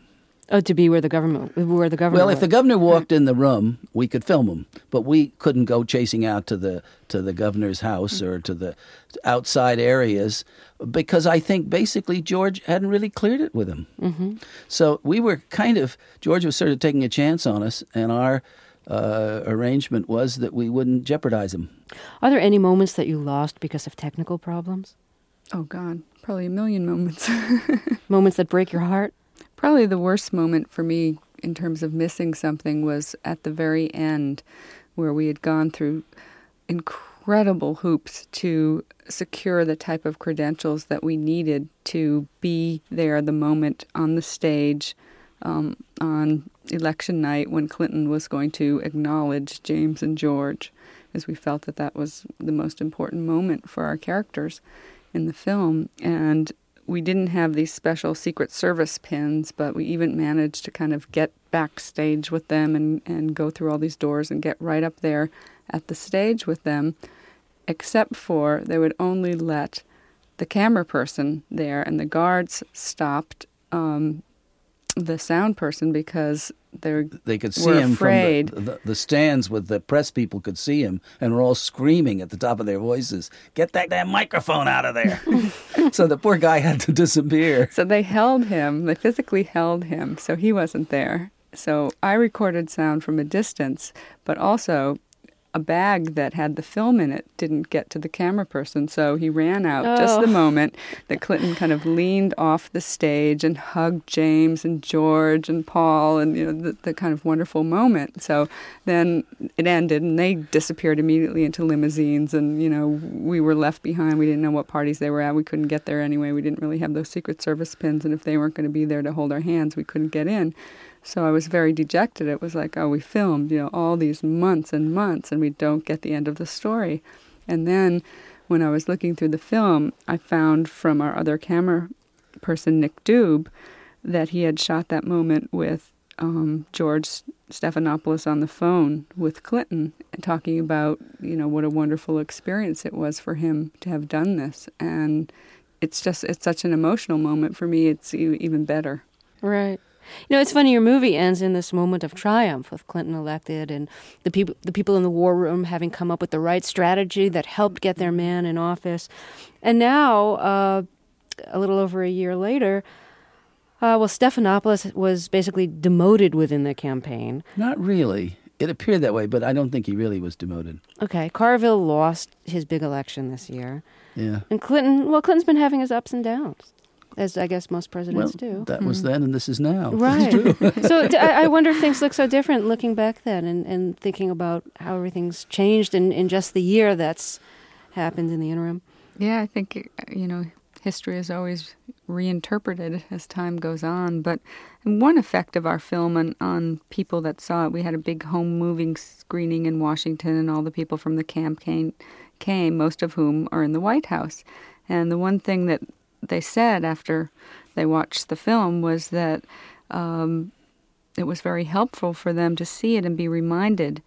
Oh, to be where the government, where the government. Well, if the governor walked in the room, we could film him, but we couldn't go chasing out to the to the governor's house or to the outside areas because I think basically George hadn't really cleared it with him. Mm-hmm. So we were kind of George was sort of taking a chance on us, and our uh, arrangement was that we wouldn't jeopardize him. Are there any moments that you lost because of technical problems? Oh God, probably a million moments. Moments that break your heart? Probably the worst moment for me in terms of missing something was at the very end where we had gone through incredible hoops to secure the type of credentials that we needed to be there the moment on the stage um, on election night when Clinton was going to acknowledge James and George, as we felt that that was the most important moment for our characters in the film. And we didn't have these special Secret Service pins, but we even managed to kind of get backstage with them and, and go through all these doors and get right up there at the stage with them, except for they would only let the camera person there, and the guards stopped um, the sound person because they they could see were him afraid. from the, the, the stands with the press people could see him and were all screaming at the top of their voices, "Get that damn microphone out of there!" So the poor guy had to disappear. So they held him. They physically held him, so he wasn't there. So I recorded sound from a distance, but also a bag that had the film in it didn't get to the camera person, so he ran out Oh. just the moment that Clinton kind of leaned off the stage and hugged James and George and Paul, and you know the, the kind of wonderful moment. So then it ended, and they disappeared immediately into limousines, and you know we were left behind. We didn't know what parties they were at. We couldn't get there anyway. We didn't really have those Secret Service pins, and if they weren't going to be there to hold our hands, we couldn't get in. So I was very dejected. It was like, oh, we filmed, you know, all these months and months, and we don't get the end of the story. And then when I was looking through the film, I found from our other camera person, Nick Dube, that he had shot that moment with um, George Stephanopoulos on the phone with Clinton, and talking about, you know, what a wonderful experience it was for him to have done this. And it's just, it's such an emotional moment for me. It's e- even better. Right. You know, it's funny, your movie ends in this moment of triumph with Clinton elected and the people the people in the war room having come up with the right strategy that helped get their man in office. And now, uh, a little over a year later, uh, well, Stephanopoulos was basically demoted within the campaign. Not really. It appeared that way, but I don't think he really was demoted. Okay, Carville lost his big election this year. Yeah. And Clinton, well, Clinton's been having his ups and downs, as I guess most presidents well, do. That was then, and this is now. Right. So d- I I wonder if things look so different looking back then and, and thinking about how everything's changed in, in just the year that's happened in the interim. Yeah, I think, you know, history is always reinterpreted as time goes on. But one effect of our film on, on people that saw it, we had a big home moving screening in Washington, and all the people from the campaign came, most of whom are in the White House. And the one thing that they said after they watched the film was that um, it was very helpful for them to see it and be reminded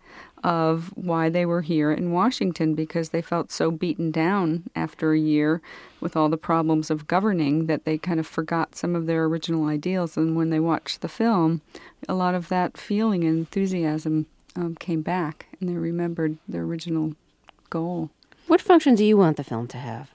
of why they were here in Washington, because they felt so beaten down after a year with all the problems of governing that they kind of forgot some of their original ideals. And when they watched the film, a lot of that feeling and enthusiasm um, came back, and they remembered their original goal. What function do you want the film to have?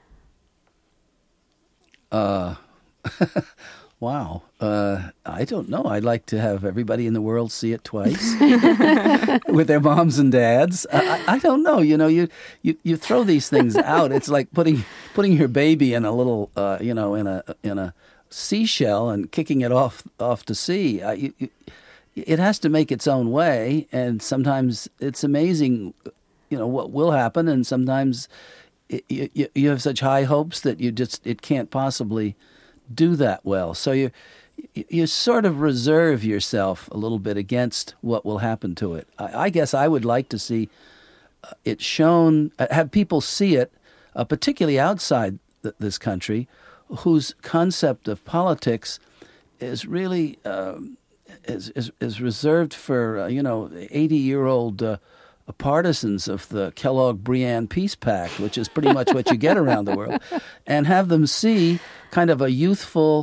Uh, wow. Uh, I don't know. I'd like to have everybody in the world see it twice with their moms and dads. I, I, I don't know. You know, you, you, you throw these things out. It's like putting putting your baby in a little, uh, you know, in a in a seashell and kicking it off off to sea. I, you, you, it has to make its own way, and sometimes it's amazing, you know, what will happen, and sometimes You, you, you have such high hopes that you just it can't possibly do that well. So you you sort of reserve yourself a little bit against what will happen to it. I, I guess I would like to see it shown, have people see it, uh, particularly outside th- this country, whose concept of politics is really uh, is, is is reserved for uh, you know eighty year old. Uh, partisans of the Kellogg-Briand Peace Pact, which is pretty much what you get around the world, and have them see kind of a youthful, uh,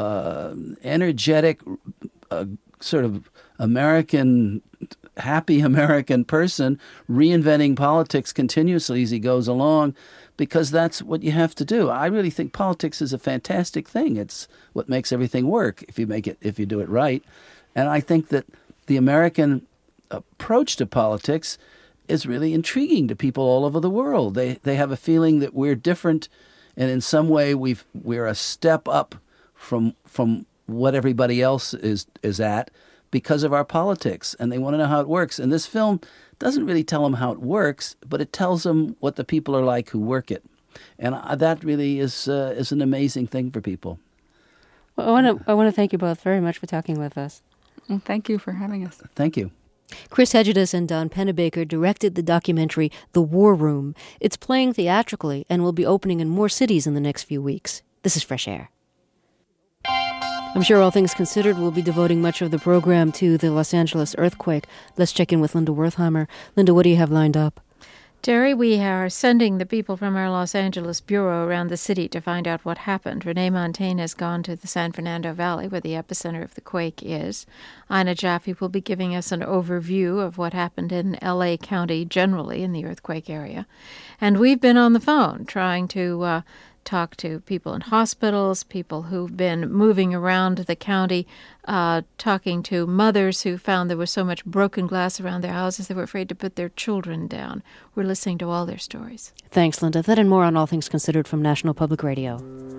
uh, energetic, uh, sort of American, happy American person reinventing politics continuously as he goes along, because that's what you have to do. I really think politics is a fantastic thing. It's what makes everything work if you make it, if you do it right. And I think that the American approach to politics is really intriguing to people all over the world. They they have a feeling that we're different, and in some way we've we're a step up from from what everybody else is is at because of our politics, and they want to know how it works. And this film doesn't really tell them how it works, but it tells them what the people are like who work it, and that really is uh, is an amazing thing for people. Well, I want to I want to thank you both very much for talking with us. Well, thank you for having us. Thank you. Chris Hegedus and Don Pennebaker directed the documentary The War Room. It's playing theatrically and will be opening in more cities in the next few weeks. This is Fresh Air. I'm sure All Things Considered will be devoting much of the program to the Los Angeles earthquake. Let's check in with Linda Wertheimer. Linda, what do you have lined up? Jerry, we are sending the people from our Los Angeles bureau around the city to find out what happened. Renee Montaigne has gone to the San Fernando Valley, where the epicenter of the quake is. Ina Jaffe will be giving us an overview of what happened in L A County generally in the earthquake area. And we've been on the phone trying to uh, talk to people in hospitals, people who've been moving around the county, uh, talking to mothers who found there was so much broken glass around their houses they were afraid to put their children down. We're listening to all their stories. Thanks, Linda. That and more on All Things Considered from National Public Radio.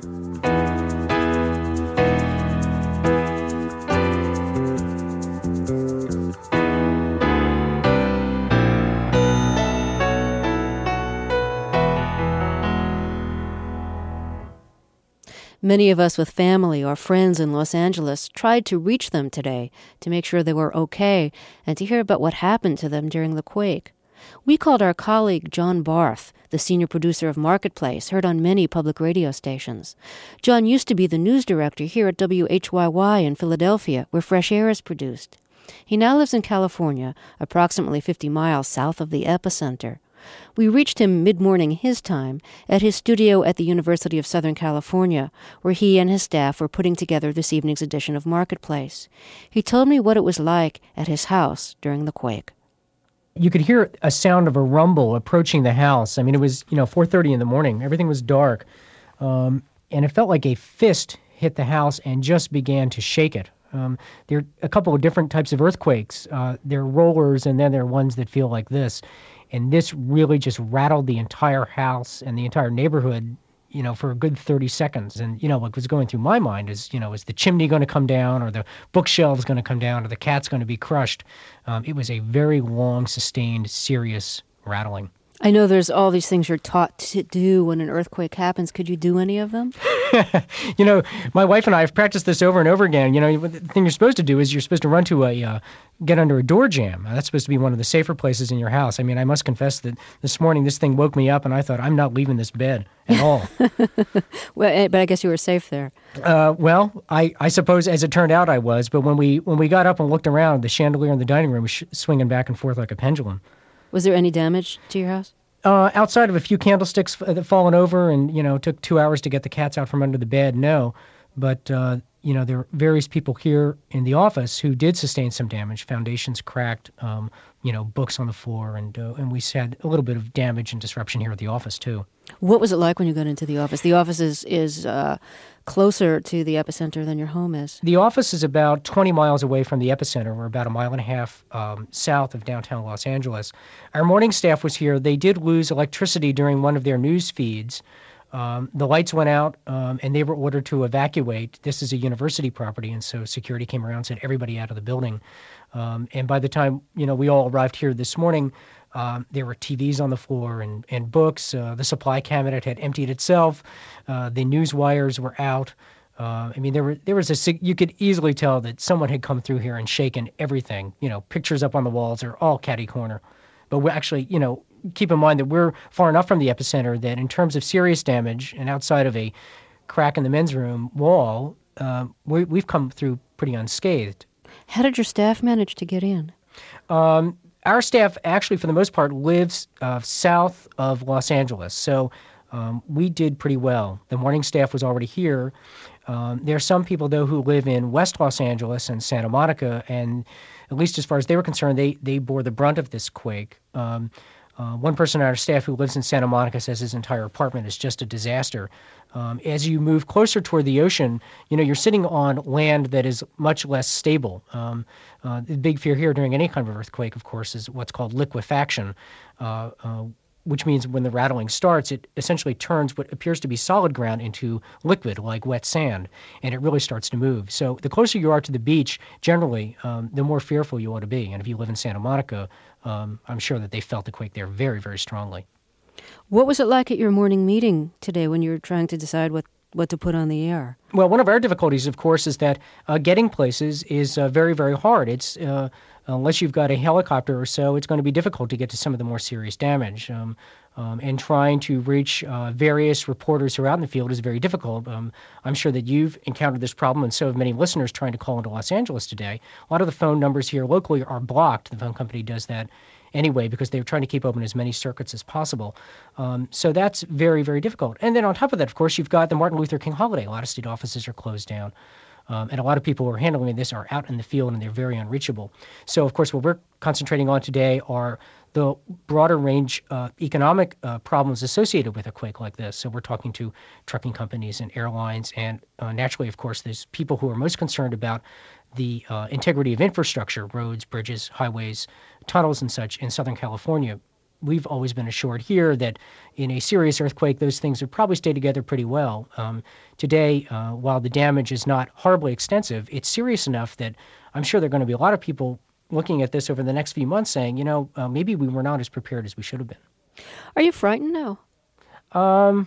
Many of us with family or friends in Los Angeles tried to reach them today to make sure they were okay and to hear about what happened to them during the quake. We called our colleague John Barth, the senior producer of Marketplace, heard on many public radio stations. John used to be the news director here at W H Y Y in Philadelphia, where Fresh Air is produced. He now lives in California, approximately fifty miles south of the epicenter. We reached him mid-morning his time at his studio at the University of Southern California, where he and his staff were putting together this evening's edition of Marketplace. He told me what it was like at his house during the quake. You could hear a sound of a rumble approaching the house. I mean, it was, you know, four thirty in the morning. Everything was dark. Um, and it felt like a fist hit the house and just began to shake it. Um, there are a couple of different types of earthquakes. Uh, there are rollers, and then there are ones that feel like this. And this really just rattled the entire house and the entire neighborhood, you know, for a good thirty seconds. And, you know, what was going through my mind is, you know, is the chimney going to come down, or the bookshelves going to come down, or the cat's going to be crushed? Um, it was a very long, sustained, serious rattling. I know there's all these things you're taught to do when an earthquake happens. Could you do any of them? You know, my wife and I have practiced this over and over again. You know, the thing you're supposed to do is you're supposed to run to a, uh, get under a door jamb. That's supposed to be one of the safer places in your house. I mean, I must confess that this morning this thing woke me up and I thought, I'm not leaving this bed at all. Well, but I guess you were safe there. Uh, well, I, I suppose as it turned out I was. But when we when we got up and looked around, the chandelier in the dining room was sh- swinging back and forth like a pendulum. Was there any damage to your house? Uh, outside of a few candlesticks that uh, fallen over and, you know, took two hours to get the cats out from under the bed, no. But, uh, you know, there are various people here in the office who did sustain some damage. Foundations cracked, um, you know, books on the floor, and uh, and we had a little bit of damage and disruption here at the office, too. What was it like when you got into the office? The office is, is uh, closer to the epicenter than your home is. The office is about twenty miles away from the epicenter. We're about a mile and a half um, south of downtown Los Angeles. Our morning staff was here. They did lose electricity during one of their news feeds. Um, the lights went out, um, and they were ordered to evacuate. This is a university property, and so security came around and said, everybody out of the building. Um, and by the time, you know, we all arrived here this morning, um, there were T Vs on the floor and, and books. Uh, the supply cabinet had emptied itself. Uh, the news wires were out. Uh, I mean, there were there was a you could easily tell that someone had come through here and shaken everything. You know, pictures up on the walls are all catty corner. But we're actually, you know, keep in mind that we're far enough from the epicenter that in terms of serious damage and outside of a crack in the men's room wall, uh, we, we've come through pretty unscathed. How did your staff manage to get in? Um, our staff actually, for the most part, lives uh, south of Los Angeles. So um, we did pretty well. The morning staff was already here. Um, there are some people, though, who live in West Los Angeles and Santa Monica, and at least as far as they were concerned, they, they bore the brunt of this quake. Um, uh, one person on our staff who lives in Santa Monica says his entire apartment is just a disaster. Um, as you move closer toward the ocean, you know, you're sitting on land that is much less stable. Um, uh, the big fear here during any kind of earthquake, of course, is what's called liquefaction, uh, uh, which means when the rattling starts, it essentially turns what appears to be solid ground into liquid, like wet sand, and it really starts to move. So the closer you are to the beach, generally, um, the more fearful you ought to be. And if you live in Santa Monica, um, I'm sure that they felt the quake there very, very strongly. What was it like at your morning meeting today when you were trying to decide what, what to put on the air? Well, one of our difficulties, of course, is that uh, getting places is uh, very, very hard. It's uh, unless you've got a helicopter or so, it's going to be difficult to get to some of the more serious damage. Um, um, and trying to reach uh, various reporters who are out in the field is very difficult. Um, I'm sure that you've encountered this problem, and so have many listeners trying to call into Los Angeles today. A lot of the phone numbers here locally are blocked. The phone company does that anyway because they're trying to keep open as many circuits as possible. Um, so that's very, very difficult. And then on top of that, of course, you've got the Martin Luther King holiday. A lot of state offices are closed down. Um, and a lot of people who are handling this are out in the field and they're very unreachable. So, of course, what we're concentrating on today are the broader range uh, economic uh, problems associated with a quake like this. So we're talking to trucking companies and airlines. And uh, naturally, of course, there's people who are most concerned about the uh, integrity of infrastructure, roads, bridges, highways, tunnels and such in Southern California. We've always been assured here that in a serious earthquake, those things would probably stay together pretty well. Um, today, uh, while the damage is not horribly extensive, it's serious enough that I'm sure there are going to be a lot of people looking at this over the next few months saying, you know, uh, maybe we were not as prepared as we should have been. Are you frightened now? Um,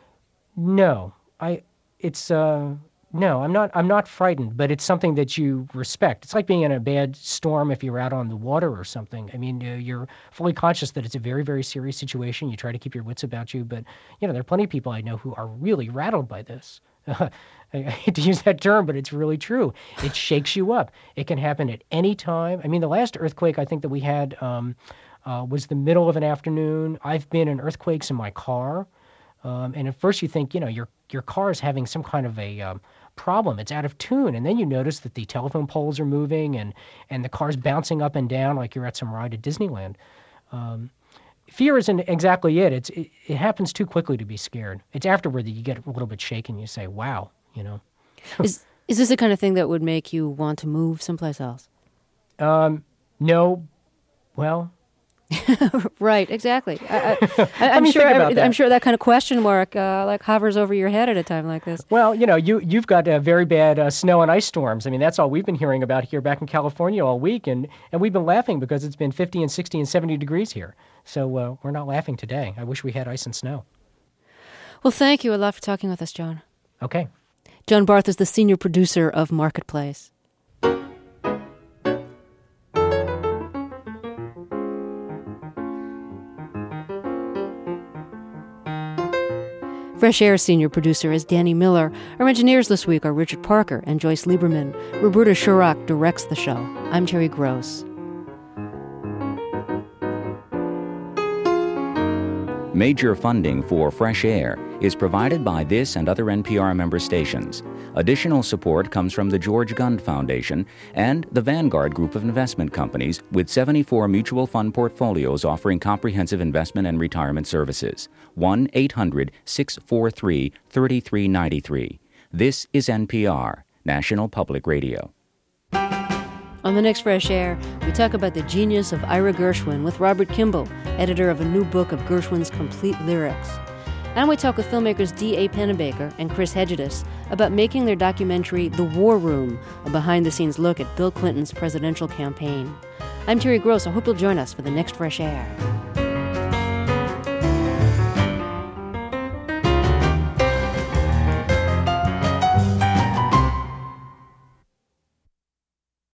no. I, it's, uh, no, I'm not, I'm not frightened, but it's something that you respect. It's like being in a bad storm if you're out on the water or something. I mean, uh, you're fully conscious that it's a very, very serious situation. You try to keep your wits about you, but, you know, there are plenty of people I know who are really rattled by this. I hate to use that term, but it's really true. It shakes you up. It can happen at any time. I mean, the last earthquake I think that we had um, uh, was the middle of an afternoon. I've been in earthquakes in my car, um, and at first you think, you know, your your car is having some kind of a um, problem. It's out of tune, and then you notice that the telephone poles are moving, and and the car's bouncing up and down like you're at some ride at Disneyland. Um, Fear isn't exactly it. It's it, it happens too quickly to be scared. It's afterward that you get a little bit shaken. You say, "Wow," you know. is is this the kind of thing that would make you want to move someplace else? Um, no. Well. Right. Exactly. I, I, I, I'm sure. I, I'm sure that kind of question mark uh, like hovers over your head at a time like this. Well, you know, you you've got uh, very bad uh, snow and ice storms. I mean, that's all we've been hearing about here back in California all week, and and we've been laughing because it's been fifty and sixty and seventy degrees here. So uh, we're not laughing today. I wish we had ice and snow. Well, thank you a lot for talking with us, John. Okay. John Barth is the senior producer of Marketplace. Fresh Air senior producer is Danny Miller. Our engineers this week are Richard Parker and Joyce Lieberman. Roberta Shurak directs the show. I'm Terry Gross. Major funding for Fresh Air is provided by this and other N P R member stations. Additional support comes from the George Gund Foundation and the Vanguard Group of investment companies with seventy-four mutual fund portfolios offering comprehensive investment and retirement services. one eight hundred six four three three three nine three. This is N P R, National Public Radio. On the next Fresh Air, we talk about the genius of Ira Gershwin with Robert Kimball, editor of a new book of Gershwin's complete lyrics. And we talk with filmmakers D A Pennebaker and Chris Hegedus about making their documentary The War Room, a behind-the-scenes look at Bill Clinton's presidential campaign. I'm Terry Gross. I hope you'll join us for the next Fresh Air.